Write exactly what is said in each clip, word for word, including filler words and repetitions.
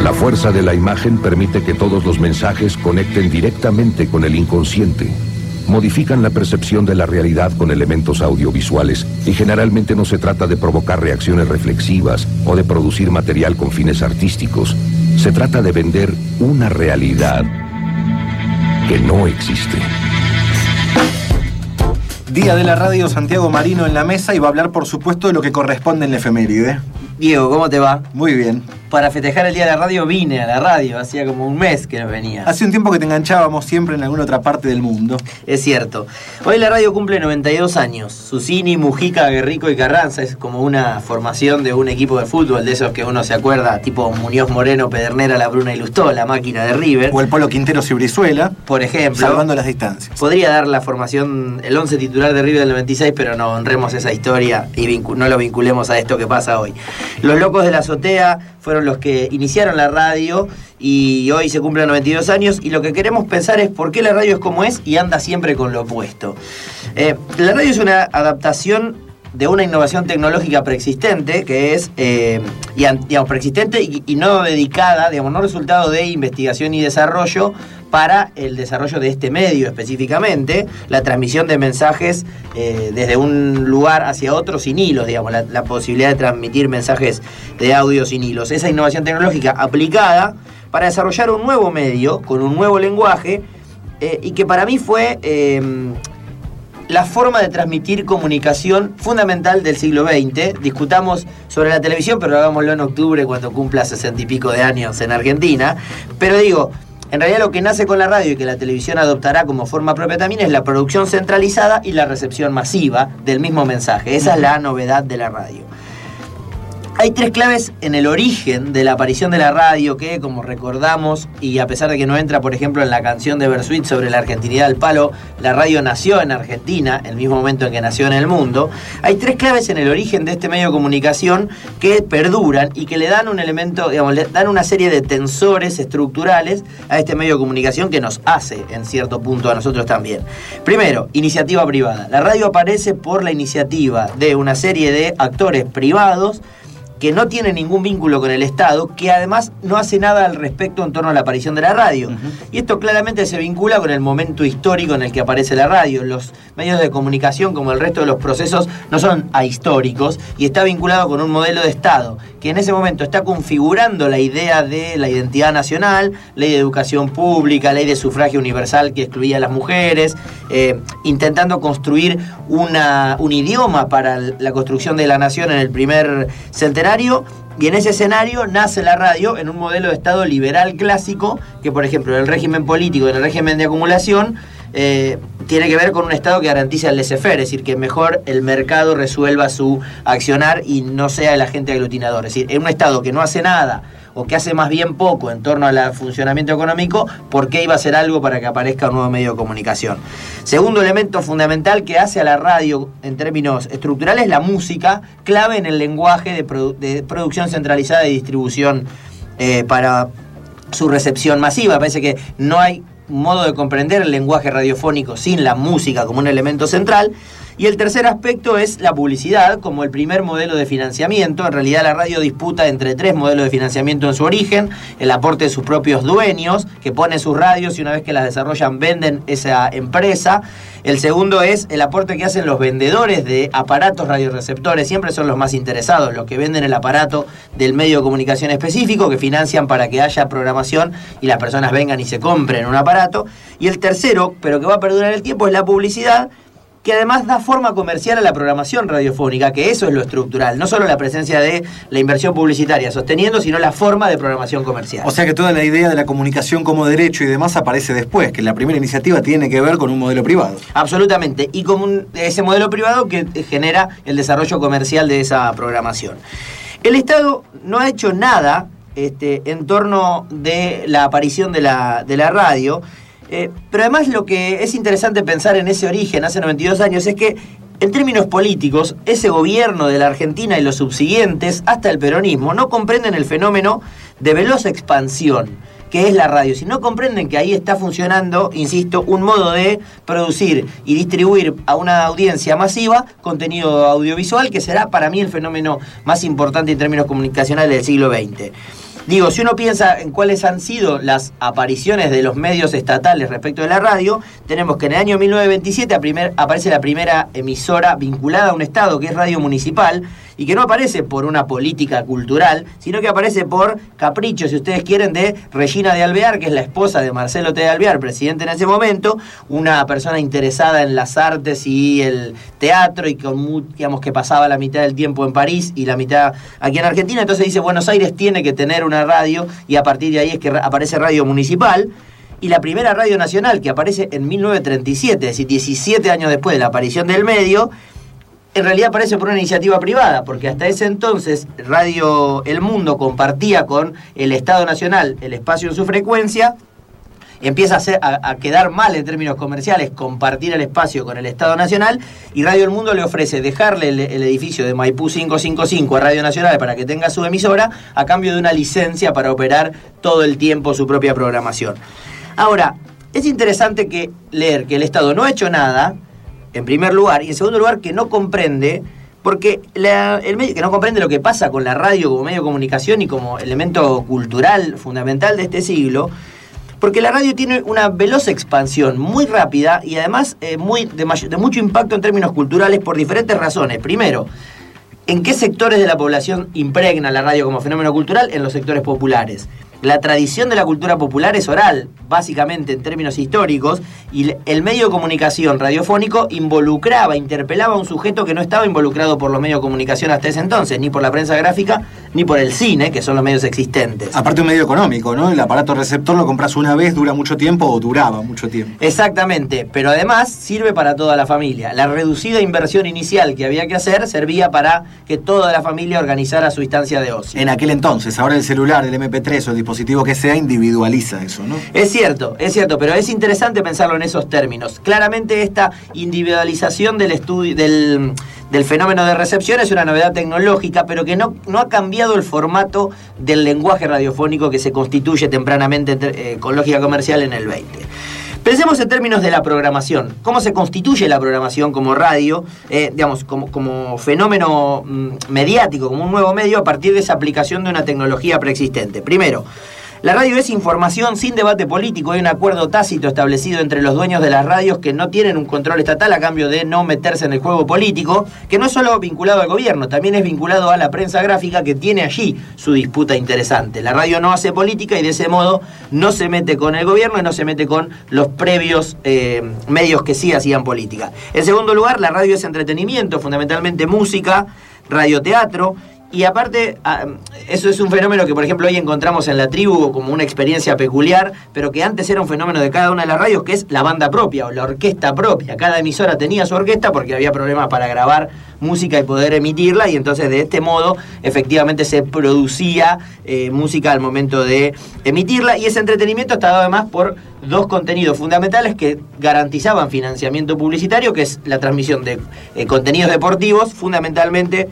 La fuerza de la imagen permite que todos los mensajes conecten directamente con el inconsciente. Modifican la percepción de la realidad con elementos audiovisuales y generalmente no se trata de provocar reacciones reflexivas o de producir material con fines artísticos. Se trata de vender una realidad que no existe. Día de la Radio, Santiago Marino en la mesa, y va a hablar, por supuesto, de lo que corresponde en la efeméride. Diego, ¿cómo te va? Muy bien. Para festejar el Día de la Radio vine a la radio, hacía como un mes que no venía. Hace un tiempo que te enganchábamos siempre en alguna otra parte del mundo. Es cierto. Hoy la radio cumple noventa y dos años. Susini, Mujica, Guerrico y Carranza es como una formación de un equipo de fútbol, de esos que uno se acuerda, tipo Muñoz, Moreno, Pedernera, La Bruna y Lustó, la máquina de River. O el Polo Quinteros y Brizuela, por ejemplo. Salvando las distancias. Podría dar la formación, el once titular de River del noventa y seis, pero no honremos esa historia y vincu- no lo vinculemos a esto que pasa hoy. Los Locos de la Azotea fueron los que iniciaron la radio y hoy se cumplen noventa y dos años, y lo que queremos pensar es por qué la radio es como es y anda siempre con lo opuesto. Eh, la radio es una adaptación de una innovación tecnológica preexistente, que es, eh, y, digamos, preexistente y, y no dedicada, digamos, no resultado de investigación y desarrollo para el desarrollo de este medio específicamente, la transmisión de mensajes eh, desde un lugar hacia otro sin hilos, digamos, la, la posibilidad de transmitir mensajes de audio sin hilos. Esa innovación tecnológica aplicada para desarrollar un nuevo medio, con un nuevo lenguaje, eh, y que para mí fue Eh, la forma de transmitir comunicación fundamental del siglo veinte. Discutamos sobre la televisión, pero hagámoslo en octubre cuando cumpla sesenta y pico de años en Argentina. Pero digo, en realidad lo que nace con la radio y que la televisión adoptará como forma propia también es la producción centralizada y la recepción masiva del mismo mensaje. Esa es la novedad de la radio. Hay tres claves en el origen de la aparición de la radio que, como recordamos, y a pesar de que no entra, por ejemplo, en la canción de Bersuit sobre la argentinidad al palo, la radio nació en Argentina, el mismo momento en que nació en el mundo. Hay tres claves en el origen de este medio de comunicación que perduran y que le dan un elemento, digamos, le dan una serie de tensores estructurales a este medio de comunicación que nos hace, en cierto punto, a nosotros también. Primero, iniciativa privada. La radio aparece por la iniciativa de una serie de actores privados que no tiene ningún vínculo con el Estado, que además no hace nada al respecto en torno a la aparición de la radio. Uh-huh. Y esto claramente se vincula con el momento histórico en el que aparece la radio. Los medios de comunicación, como el resto de los procesos, no son ahistóricos, y está vinculado con un modelo de Estado que en ese momento está configurando la idea de la identidad nacional, ley de educación pública, ley de sufragio universal que excluía a las mujeres, eh, intentando construir una, un idioma para la construcción de la nación en el primer centenario. Y en ese escenario nace la radio en un modelo de Estado liberal clásico que, por ejemplo, en el régimen político, en el régimen de acumulación, eh, tiene que ver con un Estado que garantiza el laissez-faire, es decir, que mejor el mercado resuelva su accionar y no sea el agente aglutinador. Es decir, en un Estado que no hace nada o que hace más bien poco en torno al funcionamiento económico, ¿por qué iba a hacer algo para que aparezca un nuevo medio de comunicación? Segundo elemento fundamental que hace a la radio en términos estructurales, la música, clave en el lenguaje de, produ- de producción centralizada y distribución eh, para su recepción masiva. Parece que no hay modo de comprender el lenguaje radiofónico sin la música como un elemento central. Y el tercer aspecto es la publicidad como el primer modelo de financiamiento. En realidad la radio disputa entre tres modelos de financiamiento en su origen: el aporte de sus propios dueños, que ponen sus radios y una vez que las desarrollan venden esa empresa. El segundo es el aporte que hacen los vendedores de aparatos radioreceptores. Siempre son los más interesados, los que venden el aparato del medio de comunicación específico, que financian para que haya programación y las personas vengan y se compren un aparato. Y el tercero, pero que va a perdurar el tiempo, es la publicidad, que además da forma comercial a la programación radiofónica, que eso es lo estructural, no solo la presencia de la inversión publicitaria sosteniendo, sino la forma de programación comercial. O sea que toda la idea de la comunicación como derecho y demás aparece después, que la primera iniciativa tiene que ver con un modelo privado. Absolutamente, y con un, ese modelo privado que genera el desarrollo comercial de esa programación. El Estado no ha hecho nada este, en torno de la aparición de la, de la radio. Eh, pero además lo que es interesante pensar en ese origen, hace noventa y dos años, es que en términos políticos, ese gobierno de la Argentina y los subsiguientes, hasta el peronismo, no comprenden el fenómeno de veloz expansión que es la radio. Si no comprenden que ahí está funcionando, insisto, un modo de producir y distribuir a una audiencia masiva contenido audiovisual, que será para mí el fenómeno más importante en términos comunicacionales del siglo veinte. Digo, si uno piensa en cuáles han sido las apariciones de los medios estatales respecto de la radio, tenemos que en el año mil novecientos veintisiete a primer, aparece la primera emisora vinculada a un estado, que es Radio Municipal, y que no aparece por una política cultural, sino que aparece por capricho, si ustedes quieren, de Regina de Alvear, que es la esposa de Marcelo T. de Alvear, presidente en ese momento, una persona interesada en las artes y el teatro, y con, digamos, que pasaba la mitad del tiempo en París y la mitad aquí en Argentina. Entonces dice, Buenos Aires tiene que tener una radio, y a partir de ahí es que aparece Radio Municipal. Y la primera radio nacional, que aparece en mil novecientos treinta y siete, es decir, diecisiete años después de la aparición del medio, en realidad aparece por una iniciativa privada, porque hasta ese entonces Radio El Mundo compartía con el Estado Nacional el espacio en su frecuencia. Empieza a, ser, a, a quedar mal en términos comerciales compartir el espacio con el Estado Nacional, y Radio El Mundo le ofrece dejarle el, el edificio de Maipú quinientos cincuenta y cinco a Radio Nacional para que tenga su emisora, a cambio de una licencia para operar todo el tiempo su propia programación. Ahora, es interesante que leer que el Estado no ha hecho nada, en primer lugar, y en segundo lugar que no comprende, porque la, el medio, que no comprende lo que pasa con la radio como medio de comunicación y como elemento cultural fundamental de este siglo, porque la radio tiene una veloz expansión muy rápida y además eh, muy de, mayor, de mucho impacto en términos culturales por diferentes razones. Primero, ¿en qué sectores de la población impregna la radio como fenómeno cultural? En los sectores populares. La tradición de la cultura popular es oral, básicamente en términos históricos, y el medio de comunicación radiofónico involucraba, interpelaba a un sujeto que no estaba involucrado por los medios de comunicación hasta ese entonces, ni por la prensa gráfica, ni por el cine, que son los medios existentes. Aparte un medio económico, ¿no? El aparato receptor lo compras una vez, dura mucho tiempo o duraba mucho tiempo. Exactamente, pero además sirve para toda la familia. La reducida inversión inicial que había que hacer servía para que toda la familia organizara su instancia de ocio. En aquel entonces, ahora el celular, el eme pe tres o el dispositivo que sea individualiza eso, ¿no? Es cierto, es cierto, pero es interesante pensarlo en esos términos. Claramente esta individualización del estudio, del, del fenómeno de recepción es una novedad tecnológica, pero que no, no ha cambiado el formato del lenguaje radiofónico que se constituye tempranamente eh, con lógica comercial en el veinte. Pensemos en términos de la programación. ¿Cómo se constituye la programación como radio, eh, digamos, como, como fenómeno mm, mediático, como un nuevo medio a partir de esa aplicación de una tecnología preexistente? Primero, la radio es información sin debate político. Hay un acuerdo tácito establecido entre los dueños de las radios que no tienen un control estatal a cambio de no meterse en el juego político, que no es solo vinculado al gobierno, también es vinculado a la prensa gráfica, que tiene allí su disputa interesante. La radio no hace política y de ese modo no se mete con el gobierno y no se mete con los previos eh, medios que sí hacían política. En segundo lugar, la radio es entretenimiento, fundamentalmente música, radioteatro. Y aparte, eso es un fenómeno que, por ejemplo, hoy encontramos en La Tribu como una experiencia peculiar, pero que antes era un fenómeno de cada una de las radios, que es la banda propia o la orquesta propia. Cada emisora tenía su orquesta porque había problemas para grabar música y poder emitirla, y entonces de este modo efectivamente se producía eh, música al momento de emitirla, y ese entretenimiento estaba además por dos contenidos fundamentales que garantizaban financiamiento publicitario, que es la transmisión de eh, contenidos deportivos, fundamentalmente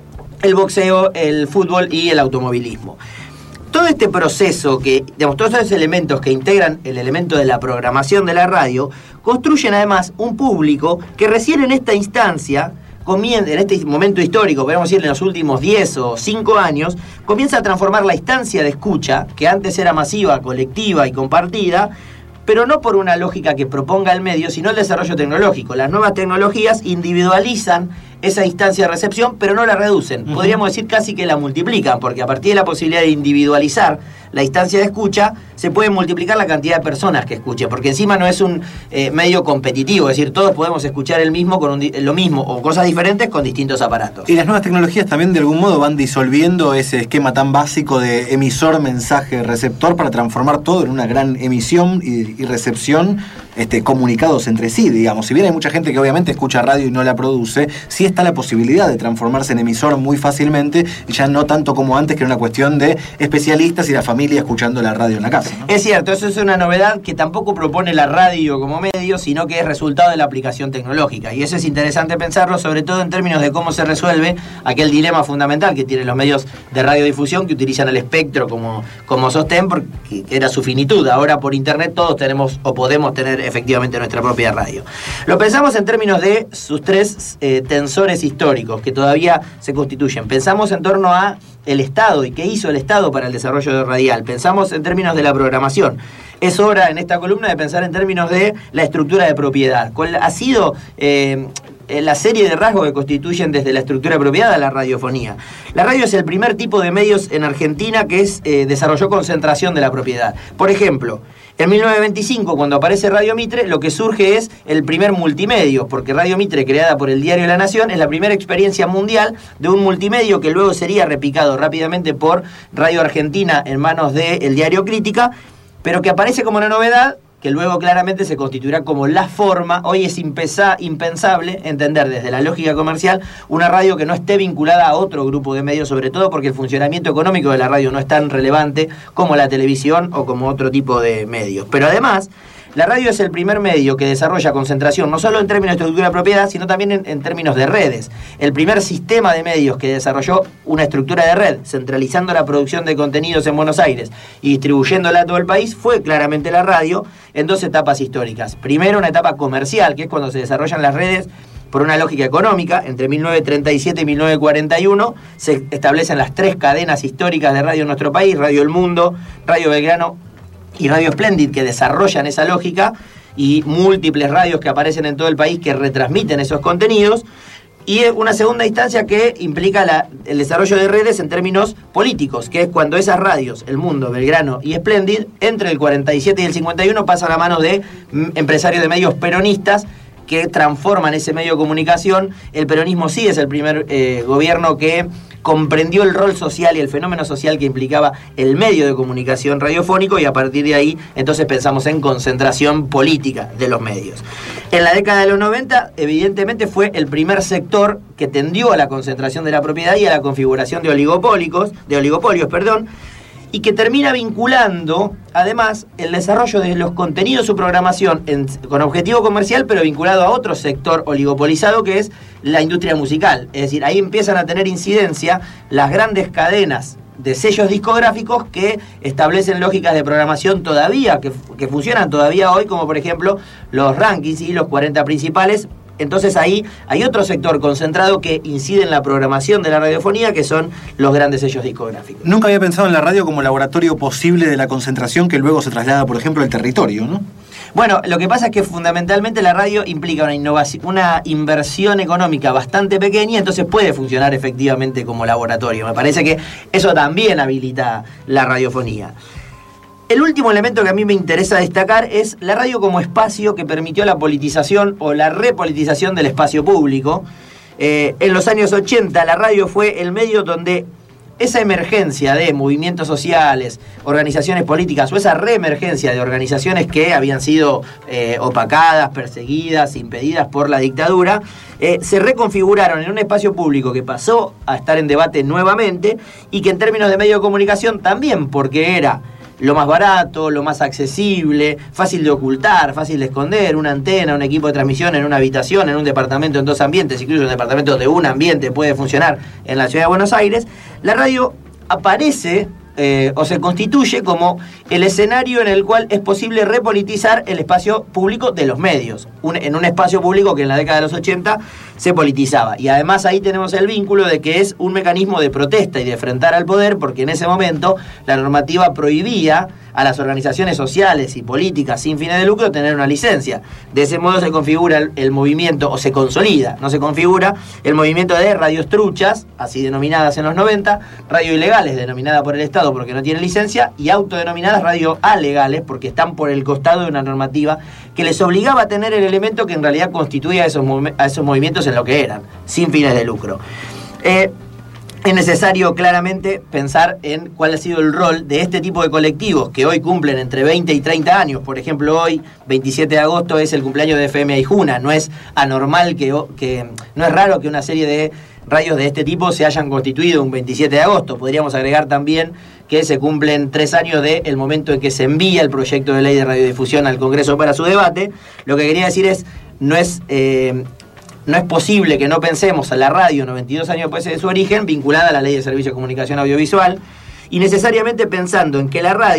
el boxeo, el fútbol y el automovilismo. Todo este proceso, que, digamos, todos esos elementos que integran el elemento de la programación de la radio, construyen además un público que recién en esta instancia, comienza, en este momento histórico, podemos decir en los últimos diez o cinco años, comienza a transformar la instancia de escucha, que antes era masiva, colectiva y compartida, pero no por una lógica que proponga el medio, sino el desarrollo tecnológico. Las nuevas tecnologías individualizan esa instancia de recepción, pero no la reducen. Uh-huh. Podríamos decir casi que la multiplican, porque a partir de la posibilidad de individualizar la instancia de escucha, se puede multiplicar la cantidad de personas que escuchen, porque encima no es un eh, medio competitivo, es decir, todos podemos escuchar el mismo con un, lo mismo o cosas diferentes con distintos aparatos. Y las nuevas tecnologías también de algún modo van disolviendo ese esquema tan básico de emisor, mensaje, receptor, para transformar todo en una gran emisión y, y recepción este, comunicados entre sí, digamos. Si bien hay mucha gente que obviamente escucha radio y no la produce, sí está la posibilidad de transformarse en emisor muy fácilmente, y ya no tanto como antes, que era una cuestión de especialistas y la familia escuchando la radio en la casa, ¿no? Es cierto, eso es una novedad que tampoco propone la radio como medio, sino que es resultado de la aplicación tecnológica. Y eso es interesante pensarlo, sobre todo en términos de cómo se resuelve aquel dilema fundamental que tienen los medios de radiodifusión, que utilizan el espectro como, como sostén, porque era su finitud. Ahora por internet todos tenemos o podemos tener efectivamente nuestra propia radio. Lo pensamos en términos de sus tres eh, tensores históricos que todavía se constituyen. Pensamos en torno a el Estado y qué hizo el Estado para el desarrollo radial. Pensamos en términos de la programación. Es hora en esta columna de pensar en términos de la estructura de propiedad. ¿Cuál ha sido eh, la serie de rasgos que constituyen desde la estructura de propiedad a la radiofonía? La radio es el primer tipo de medios en Argentina que es, eh, desarrolló concentración de la propiedad. Por ejemplo, en mil novecientos veinticinco, cuando aparece Radio Mitre, lo que surge es el primer multimedio, porque Radio Mitre, creada por el diario La Nación, es la primera experiencia mundial de un multimedio que luego sería replicado rápidamente por Radio Argentina en manos del diario Crítica, pero que aparece como una novedad que luego claramente se constituirá como la forma. Hoy es impesa, impensable entender desde la lógica comercial una radio que no esté vinculada a otro grupo de medios, sobre todo porque el funcionamiento económico de la radio no es tan relevante como la televisión o como otro tipo de medios. Pero además, la radio es el primer medio que desarrolla concentración, no solo en términos de estructura de propiedad, sino también en, en términos de redes. El primer sistema de medios que desarrolló una estructura de red, centralizando la producción de contenidos en Buenos Aires y distribuyéndola a todo el país, fue claramente la radio en dos etapas históricas. Primero, una etapa comercial, que es cuando se desarrollan las redes por una lógica económica. Entre mil novecientos treinta y siete y mil novecientos cuarenta y uno se establecen las tres cadenas históricas de radio en nuestro país: Radio El Mundo, Radio Belgrano y Radio Splendid, que desarrollan esa lógica, y múltiples radios que aparecen en todo el país que retransmiten esos contenidos. Y una segunda instancia que implica la, el desarrollo de redes en términos políticos, que es cuando esas radios, El Mundo, Belgrano y Splendid, entre el cuarenta y siete y el cincuenta y uno pasan a manos de empresarios de medios peronistas que transforman ese medio de comunicación. El peronismo sí es el primer eh, gobierno que comprendió el rol social y el fenómeno social que implicaba el medio de comunicación radiofónico, y a partir de ahí entonces pensamos en concentración política de los medios. En la década de los noventa, evidentemente, fue el primer sector que tendió a la concentración de la propiedad y a la configuración de oligopólicos, de oligopolios, perdón, y que termina vinculando, además, el desarrollo de los contenidos de su programación en, con objetivo comercial, pero vinculado a otro sector oligopolizado, que es la industria musical. Es decir, ahí empiezan a tener incidencia las grandes cadenas de sellos discográficos que establecen lógicas de programación todavía, que, que funcionan todavía hoy, como por ejemplo los rankings y los cuarenta principales. Entonces ahí hay otro sector concentrado que incide en la programación de la radiofonía, que son los grandes sellos discográficos. Nunca había pensado en la radio como laboratorio posible de la concentración que luego se traslada, por ejemplo, al territorio, ¿no? Bueno, lo que pasa es que fundamentalmente la radio implica una innovación, una inversión económica bastante pequeña, entonces puede funcionar efectivamente como laboratorio. Me parece que eso también habilita la radiofonía. El último elemento que a mí me interesa destacar es la radio como espacio que permitió la politización o la repolitización del espacio público. Eh, en los años ochenta la radio fue el medio donde esa emergencia de movimientos sociales, organizaciones políticas, o esa reemergencia de organizaciones que habían sido eh, opacadas, perseguidas, impedidas por la dictadura, eh, se reconfiguraron en un espacio público que pasó a estar en debate nuevamente, y que en términos de medio de comunicación también, porque era lo más barato, lo más accesible, fácil de ocultar, fácil de esconder, una antena, un equipo de transmisión en una habitación, en un departamento en dos ambientes, incluso un departamento de un ambiente puede funcionar en la ciudad de Buenos Aires. La radio aparece eh, o se constituye como el escenario en el cual es posible repolitizar el espacio público de los medios, un, en un espacio público que en la década de los ochenta se politizaba. Y además ahí tenemos el vínculo de que es un mecanismo de protesta y de enfrentar al poder, porque en ese momento la normativa prohibía a las organizaciones sociales y políticas sin fines de lucro tener una licencia. De ese modo se configura el, el movimiento, o se consolida, no se configura, el movimiento de radios truchas, así denominadas en los noventa, radio ilegales, denominada por el Estado porque no tiene licencia, y autodenominadas radio alegales, porque están por el costado de una normativa que les obligaba a tener el elemento que en realidad constituía a esos, a esos movimientos en lo que eran, sin fines de lucro. Eh, Es necesario claramente pensar en cuál ha sido el rol de este tipo de colectivos que hoy cumplen entre veinte y treinta años. Por ejemplo, hoy, veintisiete de agosto, es el cumpleaños de F M Aijuna. No es anormal, que, que no es raro que una serie de radios de este tipo se hayan constituido un veintisiete de agosto. Podríamos agregar también que se cumplen tres años del momento en que se envía el proyecto de ley de radiodifusión al Congreso para su debate. Lo que quería decir es, no es... Eh, No es posible que no pensemos a la radio noventa y dos años después de su origen vinculada a la Ley de Servicios de Comunicación Audiovisual, y necesariamente pensando en que la radio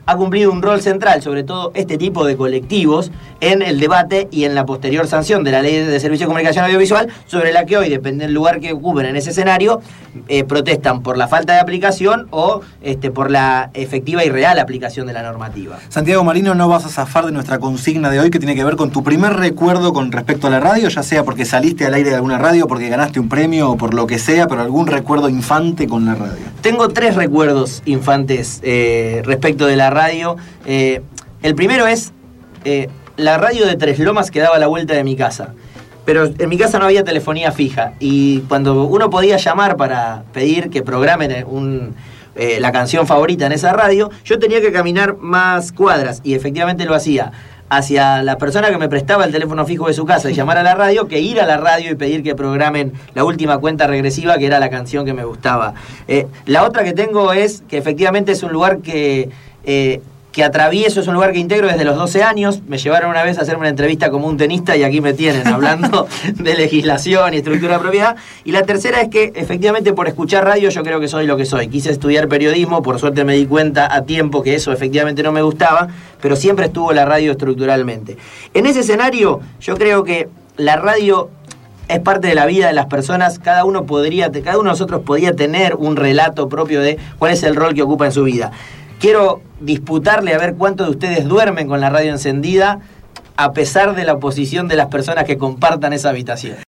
ha cumplido un rol central, sobre todo este tipo de colectivos, en el debate y en la posterior sanción de la Ley de Servicio de Comunicación Audiovisual, sobre la que hoy, depende del lugar que ocupen en ese escenario, eh, protestan por la falta de aplicación o este, por la efectiva y real aplicación de la normativa. Santiago Marino, no vas a zafar de nuestra consigna de hoy, que tiene que ver con tu primer recuerdo con respecto a la radio, ya sea porque saliste al aire de alguna radio, porque ganaste un premio o por lo que sea, pero algún recuerdo infante con la radio. Tengo tres recuerdos infantes eh, respecto de la radio. Eh, el primero es eh, la radio de Tres Lomas que daba la vuelta de mi casa. Pero en mi casa no había telefonía fija y cuando uno podía llamar para pedir que programen un, eh, la canción favorita en esa radio, yo tenía que caminar más cuadras y efectivamente lo hacía hacia la persona que me prestaba el teléfono fijo de su casa y llamar a la radio, que ir a la radio y pedir que programen la última cuenta regresiva, que era la canción que me gustaba. Eh, la otra que tengo es que efectivamente es un lugar que... Eh, que atravieso, es un lugar que integro desde los doce años. Me llevaron una vez a hacerme una entrevista como un tenista y aquí me tienen hablando de legislación y estructura de propiedad. Y la tercera es que efectivamente por escuchar radio yo creo que soy lo que soy. Quise estudiar periodismo, por suerte me di cuenta a tiempo que eso efectivamente no me gustaba, pero siempre estuvo la radio estructuralmente. En ese escenario yo creo que la radio es parte de la vida de las personas. Cada uno podría, cada uno de nosotros podía tener un relato propio de cuál es el rol que ocupa en su vida. Quiero disputarle a ver cuántos de ustedes duermen con la radio encendida a pesar de la oposición de las personas que compartan esa habitación.